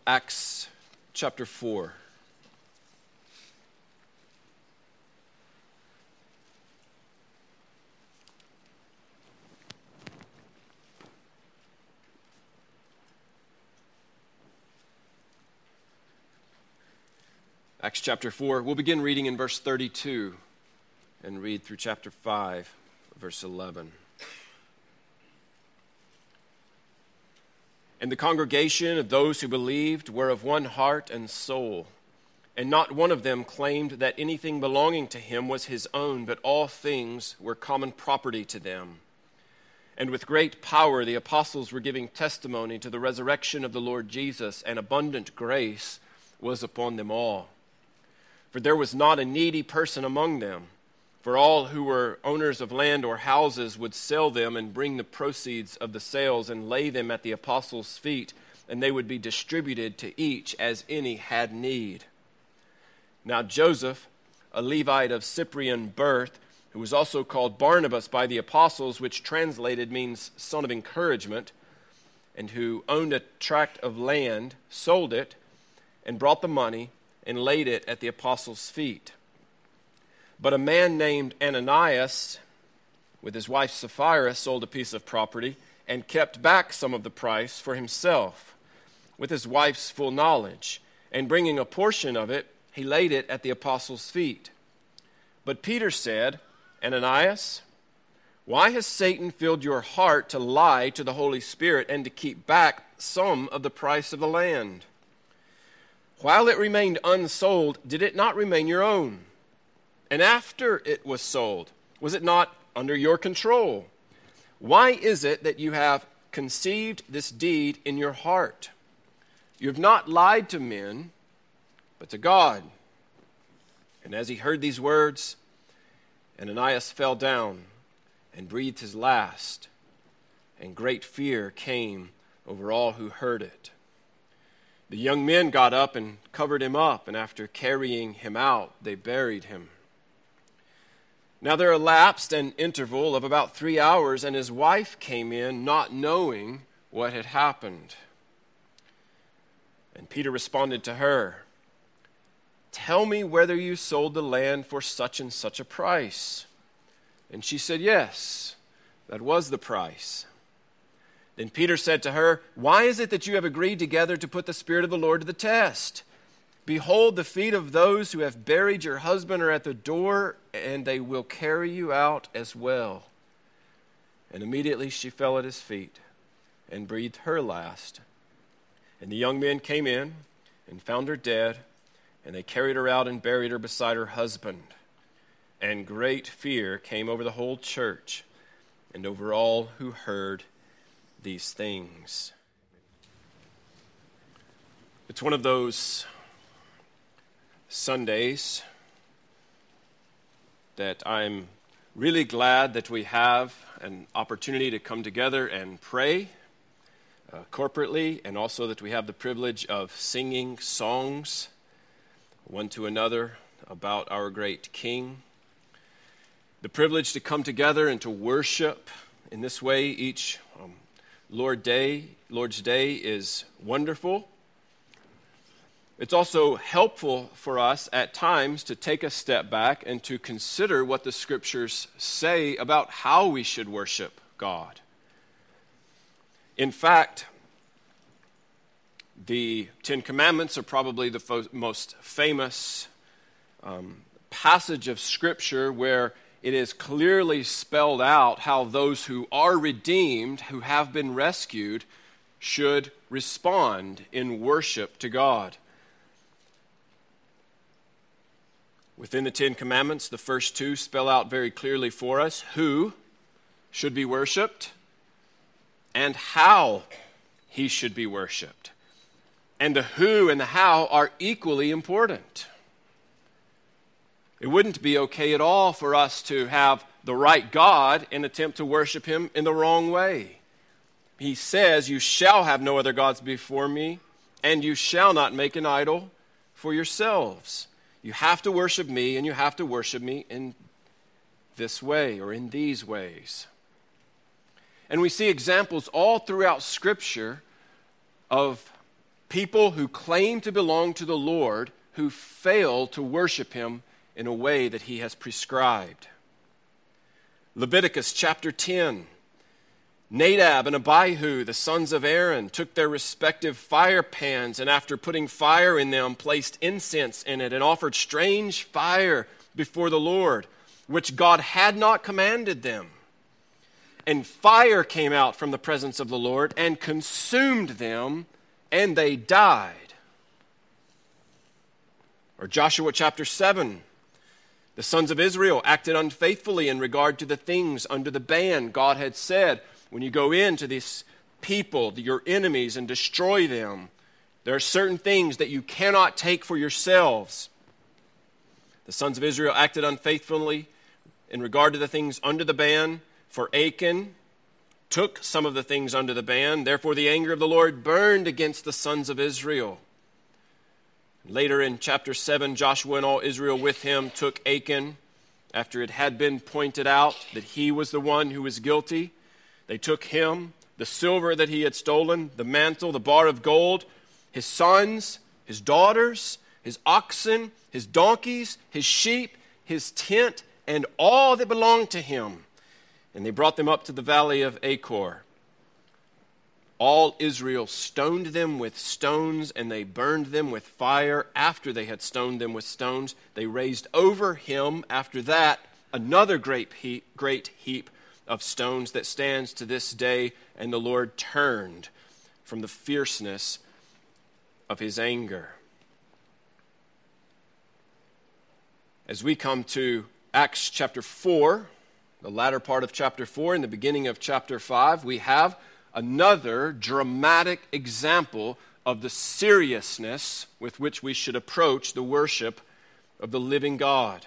Acts chapter 4. Acts chapter 4. We'll begin reading in verse 32 and read through chapter 5, verse 11. And the congregation of those who believed were of one heart and soul, and not one of them claimed that anything belonging to him was his own, but all things were common property to them. And with great power the apostles were giving testimony to the resurrection of the Lord Jesus, and abundant grace was upon them all. For there was not a needy person among them, for all who were owners of land or houses would sell them and bring the proceeds of the sales and lay them at the apostles' feet, and they would be distributed to each as any had need. Now Joseph, a Levite of Cyprian birth, who was also called Barnabas by the apostles, which translated means son of encouragement, and who owned a tract of land, sold it, and brought the money, and laid it at the apostles' feet. But a man named Ananias, with his wife Sapphira, sold a piece of property and kept back some of the price for himself, with his wife's full knowledge. And bringing a portion of it, he laid it at the apostles' feet. But Peter said, Ananias, why has Satan filled your heart to lie to the Holy Spirit and to keep back some of the price of the land? While it remained unsold, did it not remain your own? And after it was sold, was it not under your control? Why is it that you have conceived this deed in your heart? You have not lied to men, but to God. And as he heard these words, Ananias fell down and breathed his last, and great fear came over all who heard it. The young men got up and covered him up, and after carrying him out, they buried him. Now there elapsed an interval of about 3 hours, and his wife came in, not knowing what had happened. And Peter responded to her, Tell me whether you sold the land for such and such a price. And she said, Yes, that was the price. Then Peter said to her, Why is it that you have agreed together to put the Spirit of the Lord to the test? Behold, the feet of those who have buried your husband are at the door, and they will carry you out as well. And immediately she fell at his feet and breathed her last. And the young men came in and found her dead, and they carried her out and buried her beside her husband. And great fear came over the whole church and over all who heard these things. It's one of those Sundays that I'm really glad that we have an opportunity to come together and pray corporately, and also that we have the privilege of singing songs one to another about our great King. The privilege to come together and to worship in this way each Lord's Day is wonderful. It's also helpful for us at times to take a step back and to consider what the Scriptures say about how we should worship God. In fact, the Ten Commandments are probably the most famous passage of Scripture where it is clearly spelled out how those who are redeemed, who have been rescued, should respond in worship to God. Within the Ten Commandments, the first two spell out very clearly for us who should be worshiped and how he should be worshiped. And the who and the how are equally important. It wouldn't be okay at all for us to have the right God and attempt to worship him in the wrong way. He says, You shall have no other gods before me, and you shall not make an idol for yourselves. You have to worship me, and you have to worship me in this way or in these ways. And we see examples all throughout Scripture of People who claim to belong to the Lord who fail to worship him in a way that he has prescribed. Leviticus chapter 10. Nadab and Abihu, the sons of Aaron, took their respective fire pans and after putting fire in them, placed incense in it and offered strange fire before the Lord, which God had not commanded them. And fire came out from the presence of the Lord and consumed them, and they died. Or Joshua chapter 7. The sons of Israel acted unfaithfully in regard to the things under the ban. God had said, when you go into these people, your enemies, and destroy them, there are certain things that you cannot take for yourselves. The sons of Israel acted unfaithfully in regard to the things under the ban, for Achan took some of the things under the ban. Therefore the anger of the Lord burned against the sons of Israel. Later in chapter 7, Joshua and all Israel with him took Achan, after it had been pointed out that he was the one who was guilty. They took him, the silver that he had stolen, the mantle, the bar of gold, his sons, his daughters, his oxen, his donkeys, his sheep, his tent, and all that belonged to him. And they brought them up to the valley of Achor. All Israel stoned them with stones, and they burned them with fire. After they had stoned them with stones, they raised over him, after that, another great heap of stones that stands to this day, and the Lord turned from the fierceness of his anger. As we come to Acts chapter 4, the latter part of chapter 4 and the beginning of chapter 5, we have another dramatic example of the seriousness with which we should approach the worship of the living God.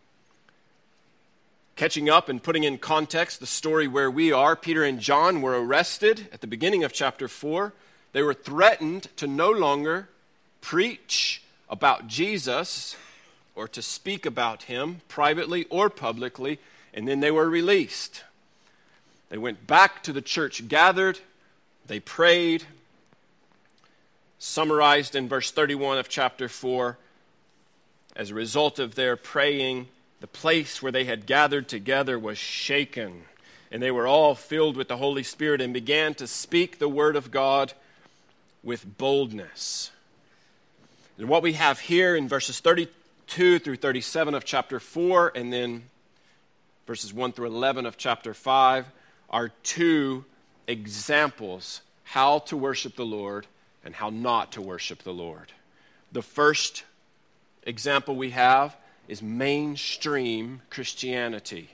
Catching up and putting in context the story where we are, Peter and John were arrested at the beginning of chapter 4. They were threatened to no longer preach about Jesus or to speak about him privately or publicly, and then they were released. They went back to the church gathered, they prayed, summarized in verse 31 of chapter 4. As a result of their praying, the place where they had gathered together was shaken, and they were all filled with the Holy Spirit and began to speak the word of God with boldness. And what we have here in verses 32 through 37 of chapter 4, and then verses 1 through 11 of chapter 5, are two examples how to worship the Lord and how not to worship the Lord. The first example we have is mainstream Christianity.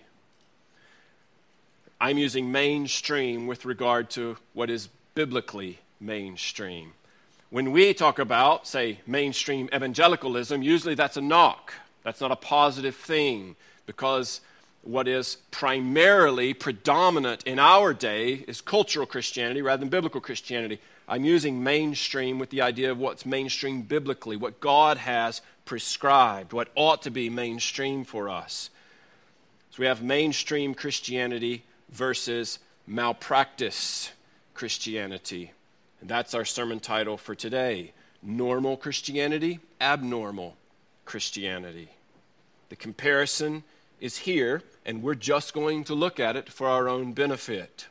I'm using mainstream with regard to what is biblically mainstream. When we talk about, say, mainstream evangelicalism, usually that's a knock. That's not a positive thing, because what is primarily predominant in our day is cultural Christianity rather than biblical Christianity. I'm using mainstream with the idea of what's mainstream biblically, what God has prescribed, what ought to be mainstream for us. So we have mainstream Christianity versus malpractice Christianity. And that's our sermon title for today. Normal Christianity, abnormal Christianity. The comparison is here, and we're just going to look at it for our own benefit.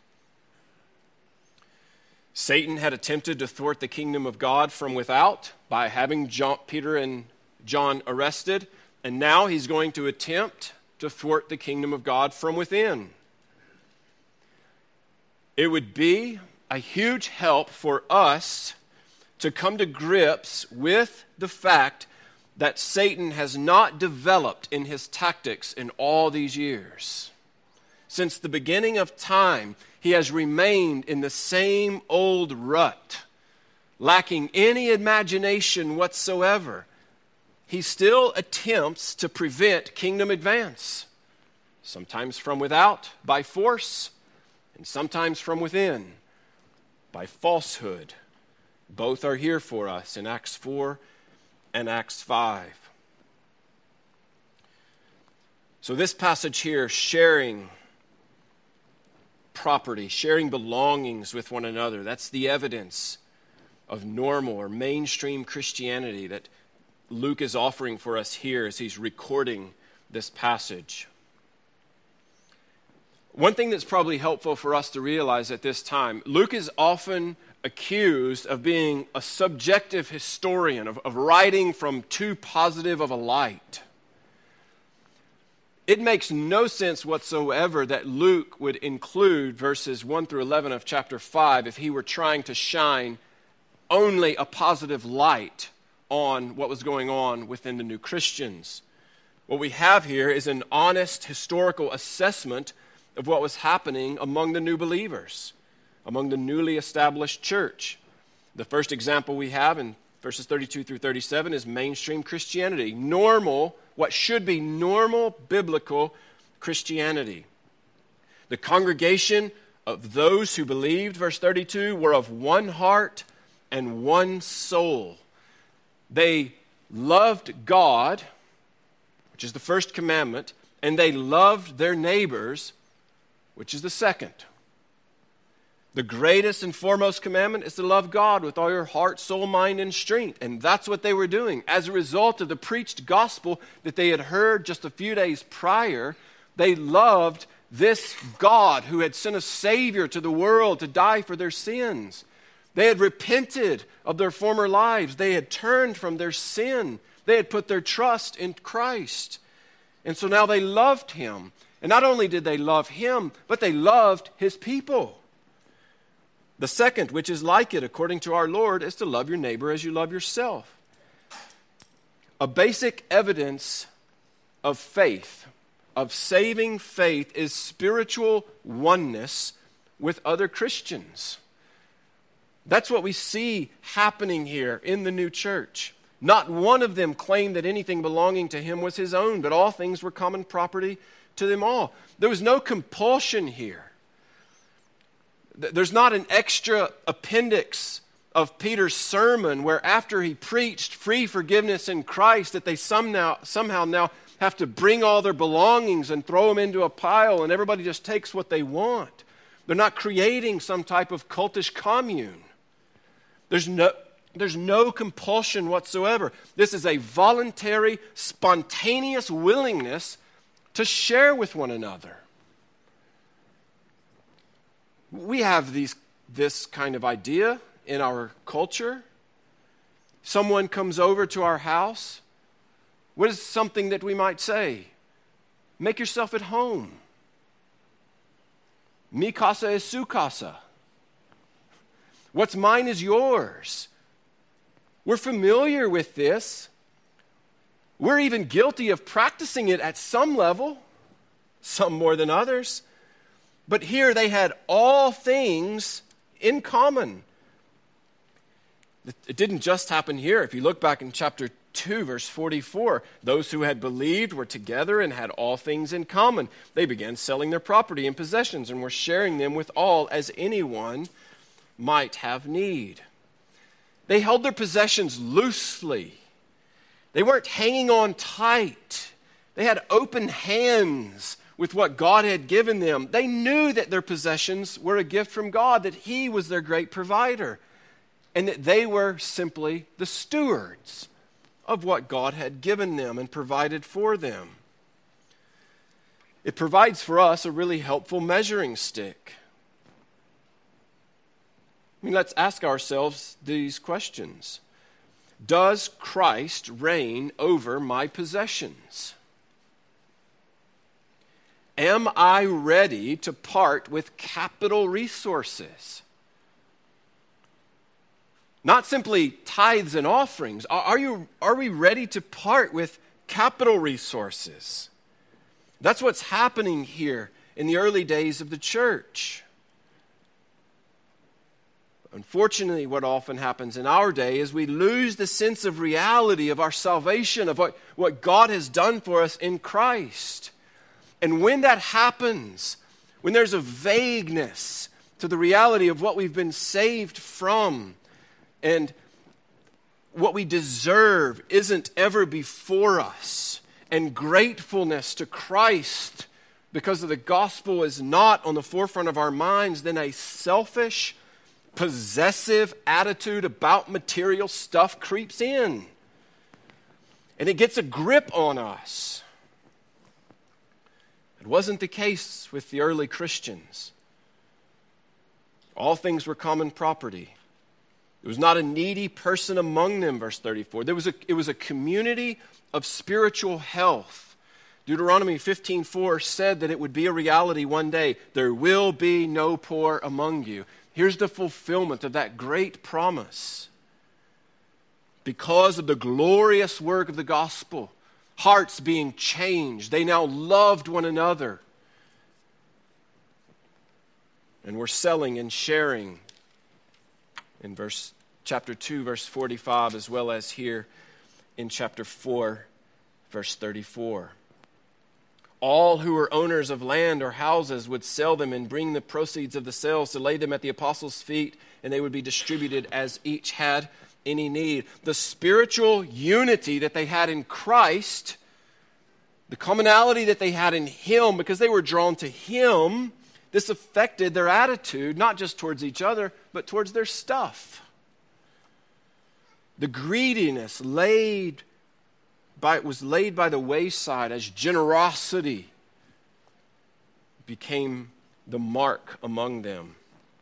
Satan had attempted to thwart the kingdom of God from without by having Peter and John arrested, and now he's going to attempt to thwart the kingdom of God from within. It would be a huge help for us to come to grips with the fact that Satan has not developed in his tactics in all these years. Since the beginning of time, he has remained in the same old rut, lacking any imagination whatsoever. He still attempts to prevent kingdom advance, sometimes from without by force, and sometimes from within by falsehood. Both are here for us in Acts 4 and Acts 5. So this passage here, sharing property, sharing belongings with one another, that's the evidence of normal or mainstream Christianity that Luke is offering for us here as he's recording this passage. One thing that's probably helpful for us to realize at this time, Luke is often accused of being a subjective historian, of writing from too positive of a light. It makes no sense whatsoever that Luke would include verses 1 through 11 of chapter 5 if he were trying to shine only a positive light on what was going on within the new Christians. What we have here is an honest historical assessment of what was happening among the new believers, among the newly established church. The first example we have in verses 32 through 37 is mainstream Christianity. Normal, what should be normal biblical Christianity. The congregation of those who believed, verse 32, were of one heart and one soul. They loved God, which is the first commandment, and they loved their neighbors, which is the second. The greatest and foremost commandment is to love God with all your heart, soul, mind, and strength. And that's what they were doing. As a result of the preached gospel that they had heard just a few days prior, they loved this God who had sent a Savior to the world to die for their sins. They had repented of their former lives. They had turned from their sin. They had put their trust in Christ. And so now they loved Him. And not only did they love Him, but they loved His people. The second, which is like it according to our Lord, is to love your neighbor as you love yourself. A basic evidence of faith, of saving faith, is spiritual oneness with other Christians. That's what we see happening here in the new church. Not one of them claimed that anything belonging to him was his own, but all things were common property to them all. There was no compulsion here. There's not an extra appendix of Peter's sermon where after he preached free forgiveness in Christ that they somehow now have to bring all their belongings and throw them into a pile and everybody just takes what they want. They're not creating some type of cultish commune. There's no compulsion whatsoever. This is a voluntary, spontaneous willingness to share with one another. We have this kind of idea in our culture. Someone comes over to our house. What is something that we might say? Make yourself at home. Mi casa es su casa. What's mine is yours. We're familiar with this. We're even guilty of practicing it at some level, some more than others. But here they had all things in common. It didn't just happen here. If you look back in chapter 2, verse 44, those who had believed were together and had all things in common. They began selling their property and possessions and were sharing them with all as anyone might have need. They held their possessions loosely. They weren't hanging on tight. They had open hands with what God had given them. They knew that their possessions were a gift from God, that He was their great provider, and that they were simply the stewards of what God had given them and provided for them. It provides for us a really helpful measuring stick. Let's ask ourselves these questions. Does Christ reign over my possessions? Am I ready to part with capital resources? Not simply tithes and offerings. Are we ready to part with capital resources? That's what's happening here in the early days of the church. Unfortunately, what often happens in our day is we lose the sense of reality of our salvation, of what God has done for us in Christ. And when that happens, when there's a vagueness to the reality of what we've been saved from, and what we deserve isn't ever before us, and gratefulness to Christ because of the gospel is not on the forefront of our minds, then a selfish, possessive attitude about material stuff creeps in. And it gets a grip on us. It wasn't the case with the early Christians. All things were common property. There was not a needy person among them, verse 34. It was a community of spiritual health. Deuteronomy 15:4 said that it would be a reality one day. There will be no poor among you. Here's the fulfillment of that great promise. Because of the glorious work of the gospel, hearts being changed, they now loved one another. And were selling and sharing in chapter 2, verse 45, as well as here in chapter 4, verse 34. All who were owners of land or houses would sell them and bring the proceeds of the sales to lay them at the apostles' feet, and they would be distributed as each had any need. The spiritual unity that they had in Christ, the commonality that they had in Him, because they were drawn to Him, this affected their attitude, not just towards each other, but towards their stuff. The greediness was laid by the wayside as generosity became the mark among them.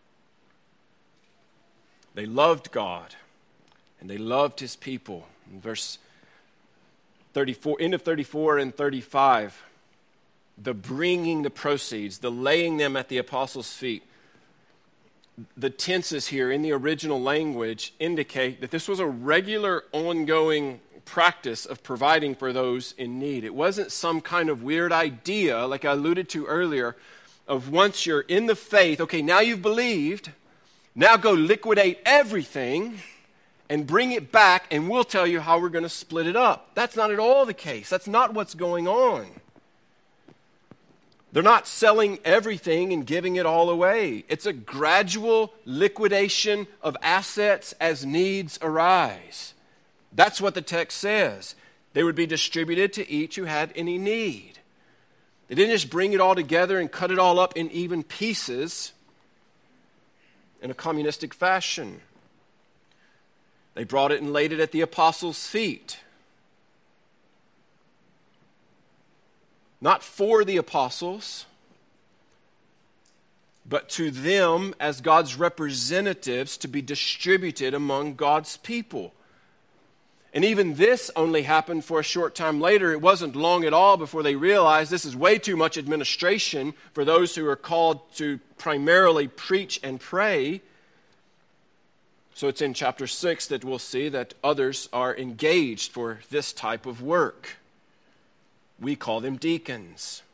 They loved God and they loved His people. In verse 34, end of 34 and 35, the bringing the proceeds, the laying them at the apostles' feet. The tenses here in the original language indicate that this was a regular, ongoing practice of providing for those in need. It wasn't some kind of weird idea, like I alluded to earlier, of once you're in the faith, okay, now you've believed, now go liquidate everything and bring it back, and we'll tell you how we're going to split it up. That's not at all the case. That's not what's going on. They're not selling everything and giving it all away. It's a gradual liquidation of assets as needs arise. That's what the text says. They would be distributed to each who had any need. They didn't just bring it all together and cut it all up in even pieces in a communistic fashion. They brought it and laid it at the apostles' feet. Not for the apostles, but to them as God's representatives to be distributed among God's people. And even this only happened for a short time later. It wasn't long at all before they realized this is way too much administration for those who are called to primarily preach and pray. So it's in chapter 6 that we'll see that others are engaged for this type of work. We call them deacons.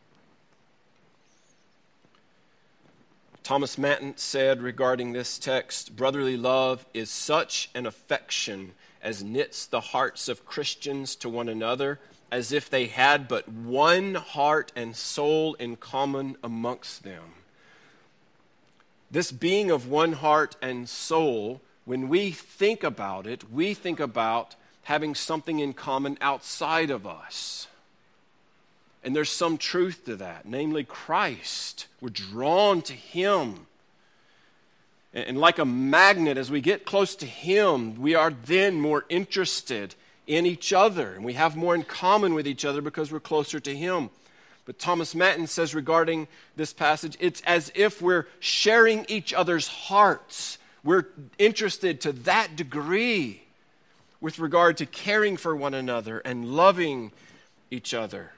Thomas Manton said regarding this text, brotherly love is such an affection as knits the hearts of Christians to one another as if they had but one heart and soul in common amongst them. This being of one heart and soul, when we think about it, we think about having something in common outside of us. And there's some truth to that, namely Christ. We're drawn to Him. And like a magnet, as we get close to Him, we are then more interested in each other. And we have more in common with each other because we're closer to Him. But Thomas Manton says regarding this passage, it's as if we're sharing each other's hearts. We're interested to that degree with regard to caring for one another and loving each other.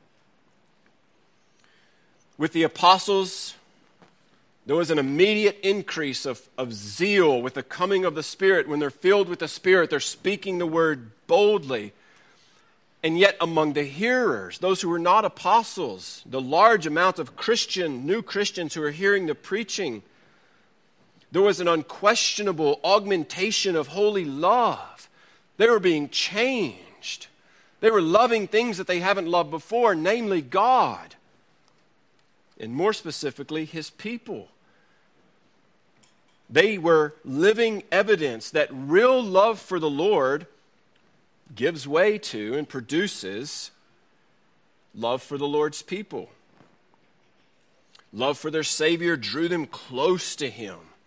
With the apostles, there was an immediate increase of zeal with the coming of the Spirit. When they're filled with the Spirit, they're speaking the word boldly. And yet among the hearers, those who were not apostles, the large amount of new Christians who are hearing the preaching, there was an unquestionable augmentation of holy love. They were being changed. They were loving things that they haven't loved before, namely God. And more specifically, His people. They were living evidence that real love for the Lord gives way to and produces love for the Lord's people. Love for their Savior drew them close to Him.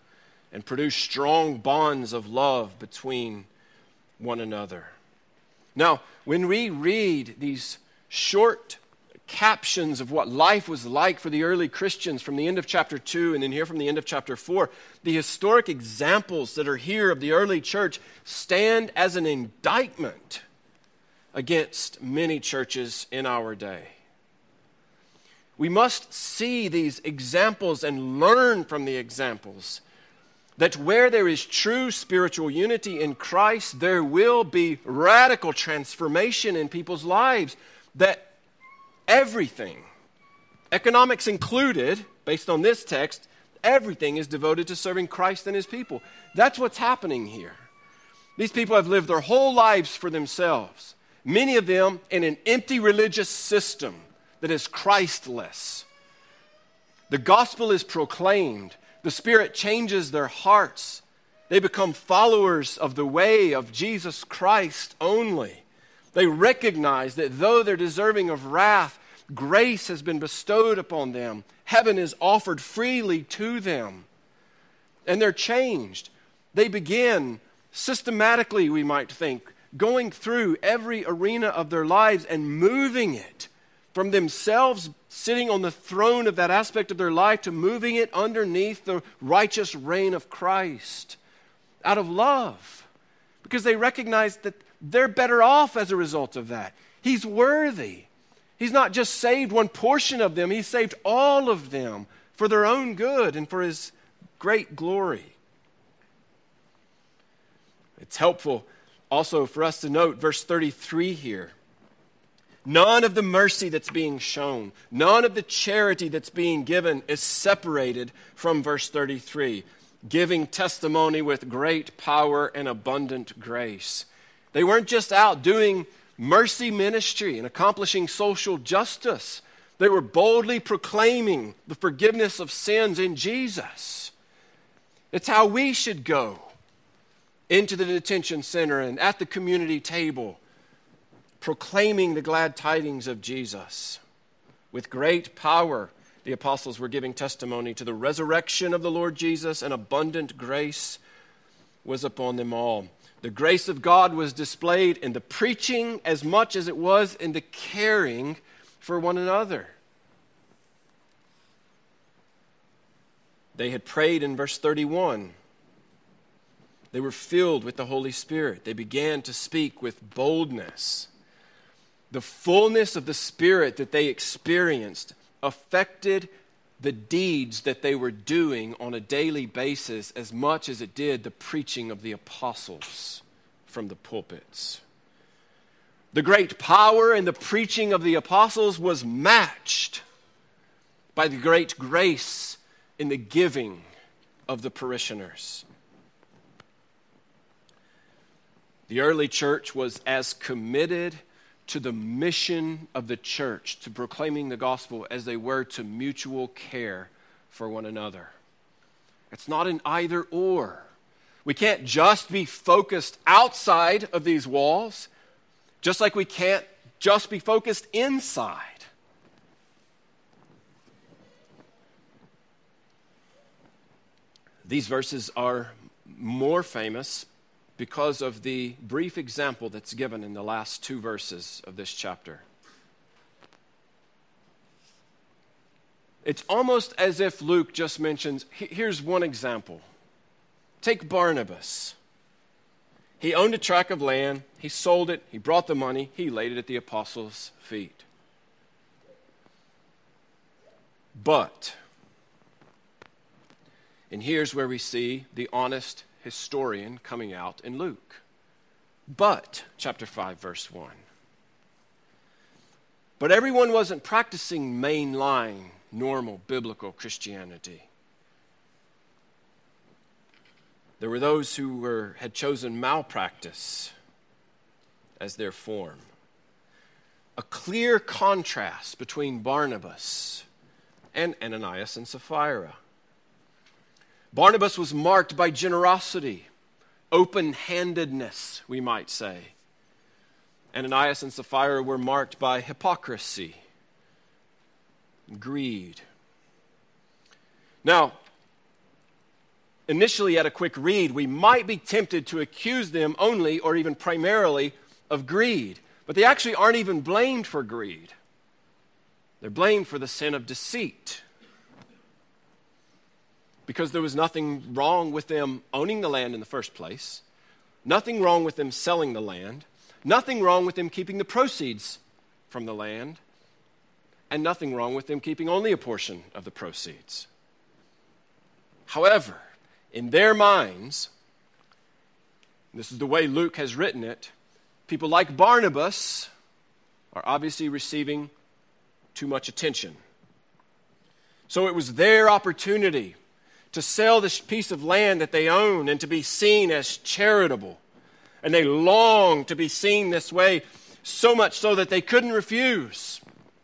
and produce strong bonds of love between one another. Now, when we read these short captions of what life was like for the early Christians from the end of chapter 2 and then here from the end of chapter 4, the historic examples that are here of the early church stand as an indictment against many churches in our day. We must see these examples and learn from the examples that where there is true spiritual unity in Christ, there will be radical transformation in people's lives. That everything, economics included, based on this text, everything is devoted to serving Christ and His people. That's what's happening here. These people have lived their whole lives for themselves, many of them in an empty religious system that is Christless. The gospel is proclaimed. The Spirit changes their hearts. They become followers of the way of Jesus Christ only. They recognize that though they're deserving of wrath, grace has been bestowed upon them. Heaven is offered freely to them. And they're changed. They begin systematically, we might think, going through every arena of their lives and moving it from themselves sitting on the throne of that aspect of their life to moving it underneath the righteous reign of Christ out of love, because they recognize that they're better off as a result of that. He's worthy. He's not just saved one portion of them, He's saved all of them for their own good and for His great glory. It's helpful also for us to note verse 33 here. None of the mercy that's being shown, none of the charity that's being given is separated from verse 33, giving testimony with great power and abundant grace. They weren't just out doing mercy ministry and accomplishing social justice. They were boldly proclaiming the forgiveness of sins in Jesus. It's how we should go into the detention center and at the community table, proclaiming the glad tidings of Jesus. With great power, the apostles were giving testimony to the resurrection of the Lord Jesus, and abundant grace was upon them all. The grace of God was displayed in the preaching as much as it was in the caring for one another. They had prayed in verse 31. They were filled with the Holy Spirit. They began to speak with boldness. The fullness of the Spirit that they experienced affected the deeds that they were doing on a daily basis as much as it did the preaching of the apostles from the pulpits. The great power in the preaching of the apostles was matched by the great grace in the giving of the parishioners. The early church was as committed to the mission of the church, to proclaiming the gospel, as they were to mutual care for one another. It's not an either or. We can't just be focused outside of these walls, just like we can't just be focused inside. These verses are more famous because of the brief example that's given in the last two verses of this chapter. It's almost as if Luke just mentions, here's one example. Take Barnabas. He owned a tract of land, he sold it, he brought the money, he laid it at the apostles' feet. But, and here's where we see the honest historian coming out in Luke. But, chapter 5, verse 1. But everyone wasn't practicing mainline, normal, biblical Christianity. There were those who had chosen malpractice as their form. A clear contrast between Barnabas and Ananias and Sapphira. Barnabas was marked by generosity, open-handedness, we might say. Ananias and Sapphira were marked by hypocrisy, greed. Now, initially at a quick read, we might be tempted to accuse them only or even primarily of greed. But they actually aren't even blamed for greed. They're blamed for the sin of deceit. Because there was nothing wrong with them owning the land in the first place, nothing wrong with them selling the land, nothing wrong with them keeping the proceeds from the land, and nothing wrong with them keeping only a portion of the proceeds. However, in their minds, this is the way Luke has written it, people like Barnabas are obviously receiving too much attention. So it was their opportunity to sell this piece of land that they own and to be seen as charitable. And they longed to be seen this way, so much so that they couldn't refuse.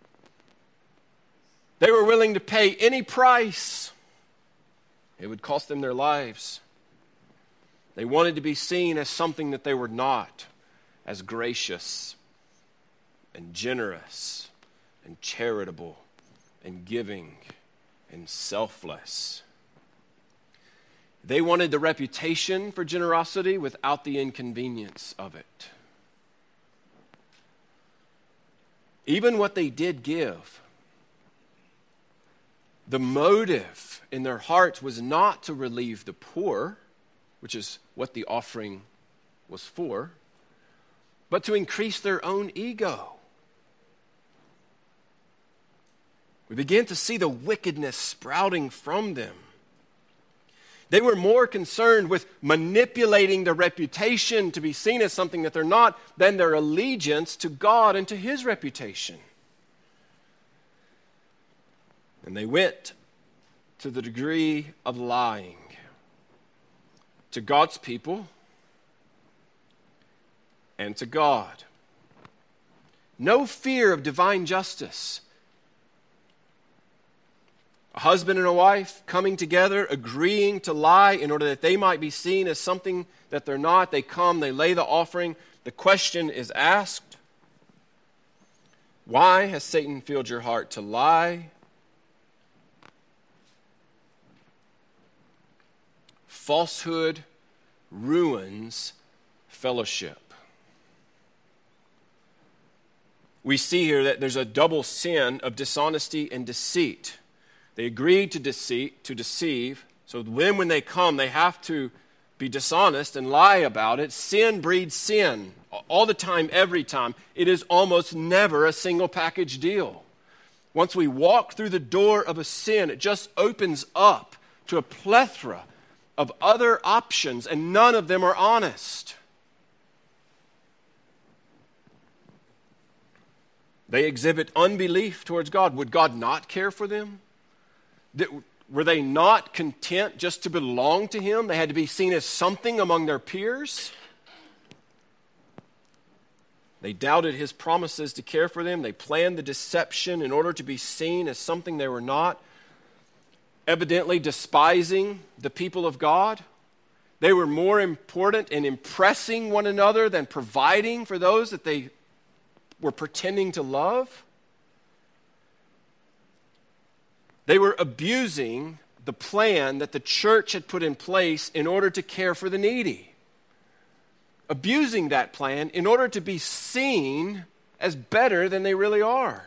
They were willing to pay any price. It would cost them their lives. They wanted to be seen as something that they were not, as gracious and generous and charitable and giving and selfless. They wanted the reputation for generosity without the inconvenience of it. Even what they did give, the motive in their hearts was not to relieve the poor, which is what the offering was for, but to increase their own ego. We begin to see the wickedness sprouting from them. They were more concerned with manipulating their reputation to be seen as something that they're not than their allegiance to God and to His reputation. And they went to the degree of lying to God's people and to God. No fear of divine justice. A husband and a wife coming together, agreeing to lie in order that they might be seen as something that they're not. They come, they lay the offering. The question is asked, why has Satan filled your heart to lie? Falsehood ruins fellowship. We see here that there's a double sin of dishonesty and deceit. They agreed to deceive, so then when they come, they have to be dishonest and lie about it. Sin breeds sin all the time, every time. It is almost never a single package deal. Once we walk through the door of a sin, it just opens up to a plethora of other options, and none of them are honest. They exhibit unbelief towards God. Would God not care for them? Were they not content just to belong to Him? They had to be seen as something among their peers. They doubted His promises to care for them. They planned the deception in order to be seen as something they were not. Evidently despising the people of God. They were more important in impressing one another than providing for those that they were pretending to love. They were abusing the plan that the church had put in place in order to care for the needy. Abusing that plan in order to be seen as better than they really are.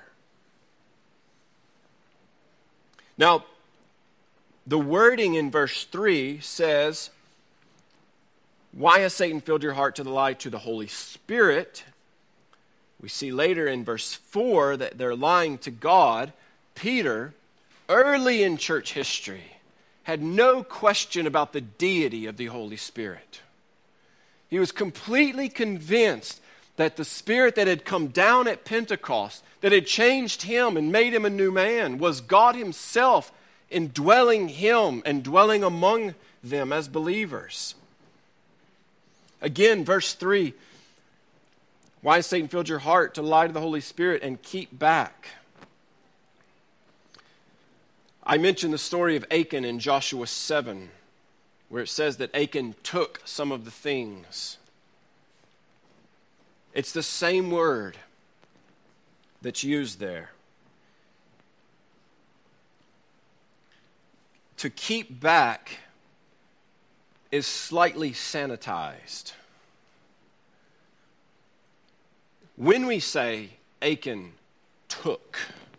Now, the wording in verse 3 says, why has Satan filled your heart to the lie to the Holy Spirit? We see later in verse 4 that they're lying to God. Peter, early in church history, had no question about the deity of the Holy Spirit. He was completely convinced that the Spirit that had come down at Pentecost, that had changed him and made him a new man, was God Himself indwelling him and dwelling among them as believers. Again, verse 3, why has Satan filled your heart to lie to the Holy Spirit and keep back? I mentioned the story of Achan in Joshua 7, where it says that Achan took some of the things. It's the same word that's used there. To keep back is slightly sanitized. When we say Achan took,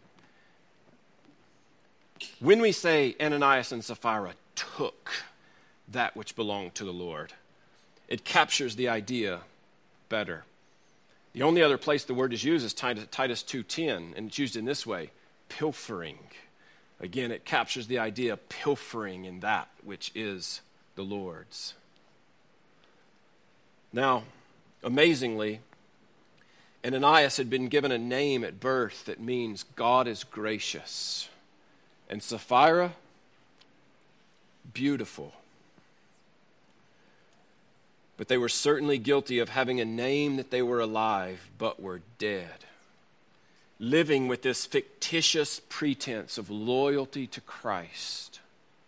when we say Ananias and Sapphira took that which belonged to the Lord, it captures the idea better. The only other place the word is used is Titus 2:10, and it's used in this way, pilfering. Again, it captures the idea of pilfering in that which is the Lord's. Now, amazingly, Ananias had been given a name at birth that means God is gracious. And Sapphira, beautiful. But they were certainly guilty of having a name that they were alive but were dead, living with this fictitious pretense of loyalty to Christ.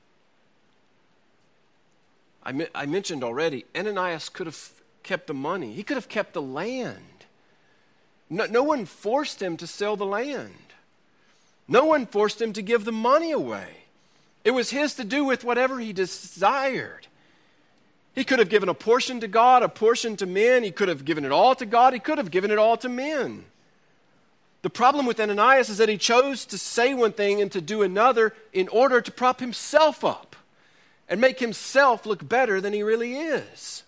I mentioned already, Ananias could have kept the money. He could have kept the land. No one forced him to sell the land. No one forced him to give the money away. It was his to do with whatever he desired. He could have given a portion to God, a portion to men. He could have given it all to God. He could have given it all to men. The problem with Ananias is that he chose to say one thing and to do another in order to prop himself up and make himself look better than he really is.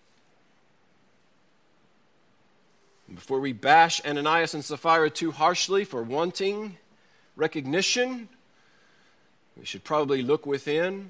Before we bash Ananias and Sapphira too harshly for wanting recognition, we should probably look within.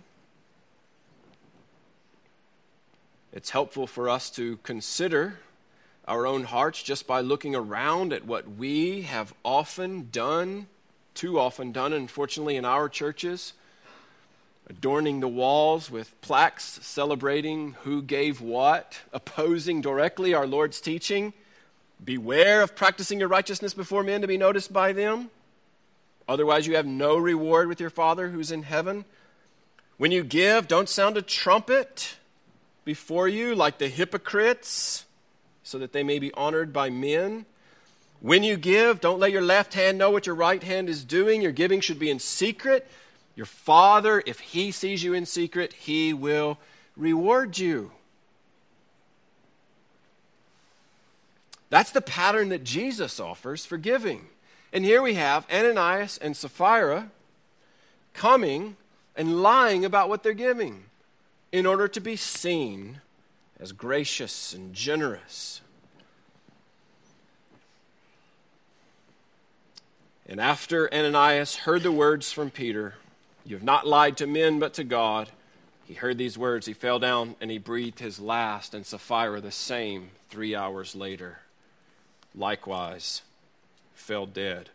It's helpful for us to consider our own hearts just by looking around at what we have often done, too often done, unfortunately, in our churches, adorning the walls with plaques celebrating who gave what, opposing directly our Lord's teaching. Beware of practicing your righteousness before men to be noticed by them. Otherwise, you have no reward with your Father who's in heaven. When you give, don't sound a trumpet before you like the hypocrites, so that they may be honored by men. When you give, don't let your left hand know what your right hand is doing. Your giving should be in secret. Your Father, if He sees you in secret, He will reward you. That's the pattern that Jesus offers for giving. And here we have Ananias and Sapphira coming and lying about what they're giving in order to be seen as gracious and generous. And after Ananias heard the words from Peter, "You have not lied to men but to God," he heard these words, he fell down and he breathed his last, and Sapphira the same 3 hours later. Likewise, fell dead.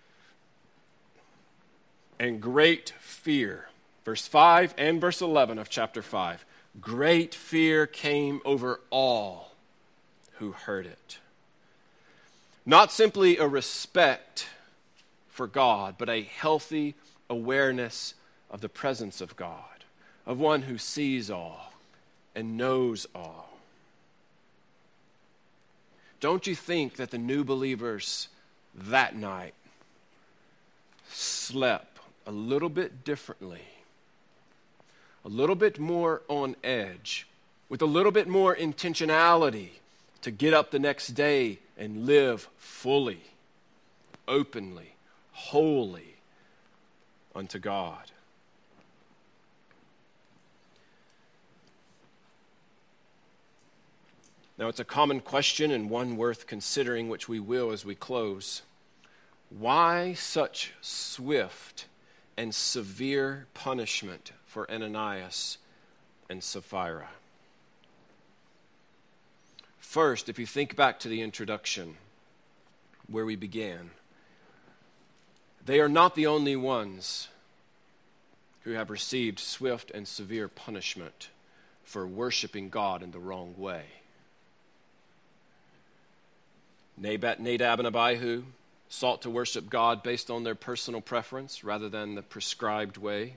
And great fear, verse 5 and verse 11 of chapter 5, great fear came over all who heard it. Not simply a respect for God, but a healthy awareness of the presence of God, of one who sees all and knows all. Don't you think that the new believers that night slept a little bit differently, a little bit more on edge, with a little bit more intentionality to get up the next day and live fully, openly, wholly unto God? Now, it's a common question and one worth considering, which we will as we close. Why such swift and severe punishment for Ananias and Sapphira? First, if you think back to the introduction where we began, they are not the only ones who have received swift and severe punishment for worshiping God in the wrong way. Nadab and Abihu sought to worship God based on their personal preference rather than the prescribed way.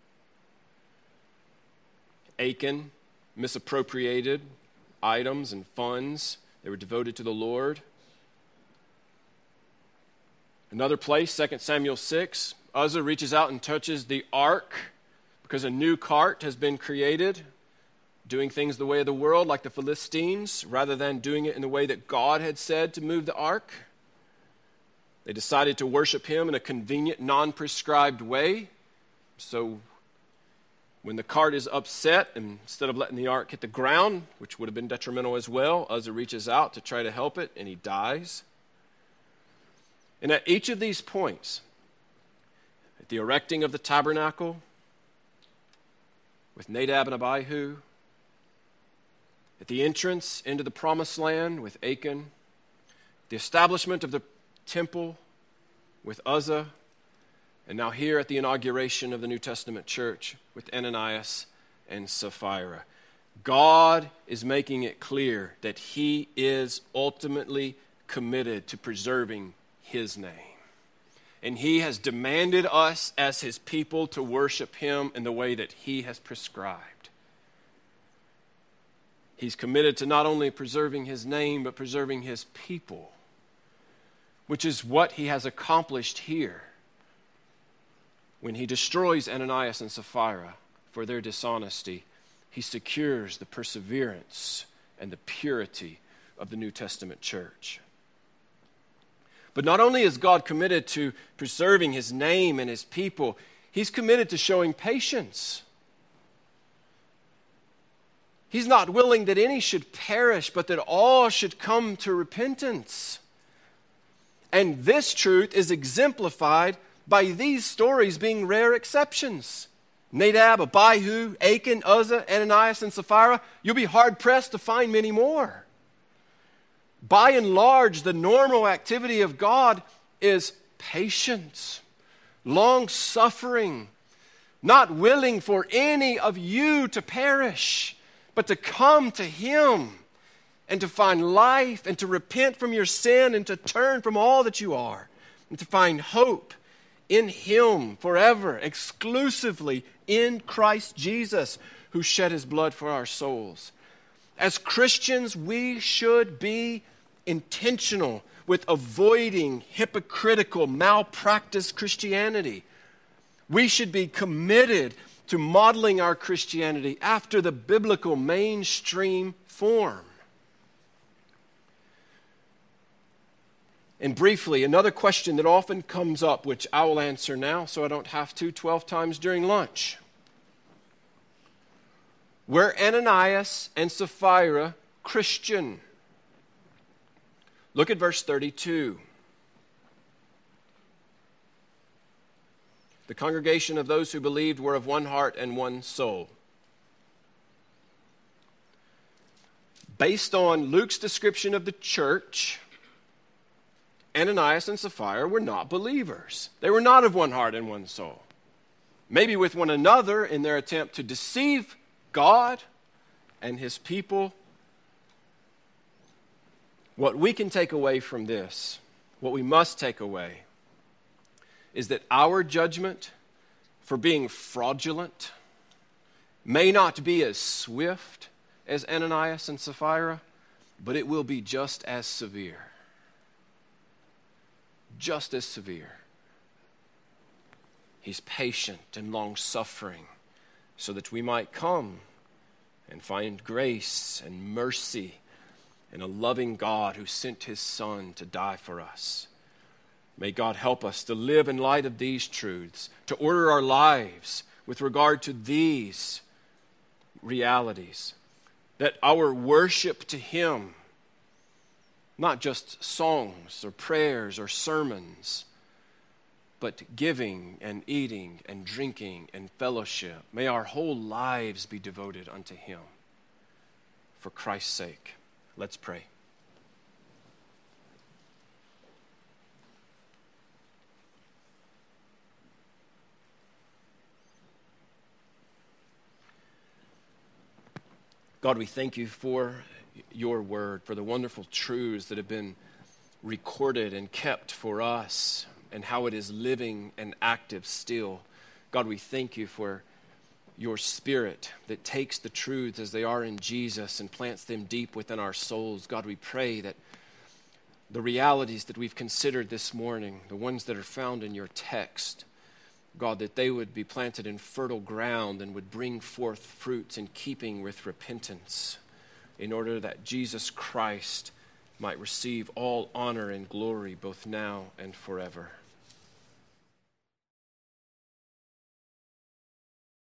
Achan misappropriated items and funds that were devoted to the Lord. Another place, 2 Samuel 6, Uzzah reaches out and touches the ark because a new cart has been created doing things the way of the world like the Philistines, rather than doing it in the way that God had said to move the ark. They decided to worship him in a convenient, non-prescribed way. So when the cart is upset, instead of letting the ark hit the ground, which would have been detrimental as well, Uzzah reaches out to try to help it, and he dies. And at each of these points, at the erecting of the tabernacle, with Nadab and Abihu, at the entrance into the promised land with Achan, the establishment of the temple with Uzzah, and now here at the inauguration of the New Testament church with Ananias and Sapphira. God is making it clear that he is ultimately committed to preserving his name. And he has demanded us as his people to worship him in the way that he has prescribed. He's committed to not only preserving his name, but preserving his people, which is what he has accomplished here when he destroys Ananias and Sapphira for their dishonesty. He secures the perseverance and the purity of the New Testament church. But not only is God committed to preserving his name and his people, he's committed to showing patience. He's not willing that any should perish, but that all should come to repentance. And this truth is exemplified by these stories being rare exceptions. Nadab, Abihu, Achan, Uzzah, Ananias, and Sapphira. You'll be hard-pressed to find many more. By and large, the normal activity of God is patience, long-suffering, not willing for any of you to perish, but to come to him and to find life and to repent from your sin and to turn from all that you are and to find hope in him forever, exclusively in Christ Jesus, who shed his blood for our souls. As Christians, we should be intentional with avoiding hypocritical, malpractice Christianity. We should be committed to modeling our Christianity after the biblical mainstream form. And briefly, another question that often comes up, which I will answer now so I don't have to 12 times during lunch. Were Ananias and Sapphira Christian? Look at verse 32. The congregation of those who believed were of one heart and one soul. Based on Luke's description of the church, Ananias and Sapphira were not believers. They were not of one heart and one soul. Maybe with one another in their attempt to deceive God and his people. What we can take away from this, what we must take away, is that our judgment for being fraudulent may not be as swift as Ananias and Sapphira, but it will be just as severe. Just as severe. He's patient and long-suffering so that we might come and find grace and mercy in a loving God who sent his Son to die for us. May God help us to live in light of these truths, to order our lives with regard to these realities, that our worship to him, not just songs or prayers or sermons, but giving and eating and drinking and fellowship. May our whole lives be devoted unto him for Christ's sake. Let's pray. God, we thank you for your word, for the wonderful truths that have been recorded and kept for us, and how it is living and active still. God, we thank you for your Spirit that takes the truths as they are in Jesus and plants them deep within our souls. God, we pray that the realities that we've considered this morning, the ones that are found in your text, God, that they would be planted in fertile ground and would bring forth fruits in keeping with repentance, in order that Jesus Christ might receive all honor and glory both now and forever.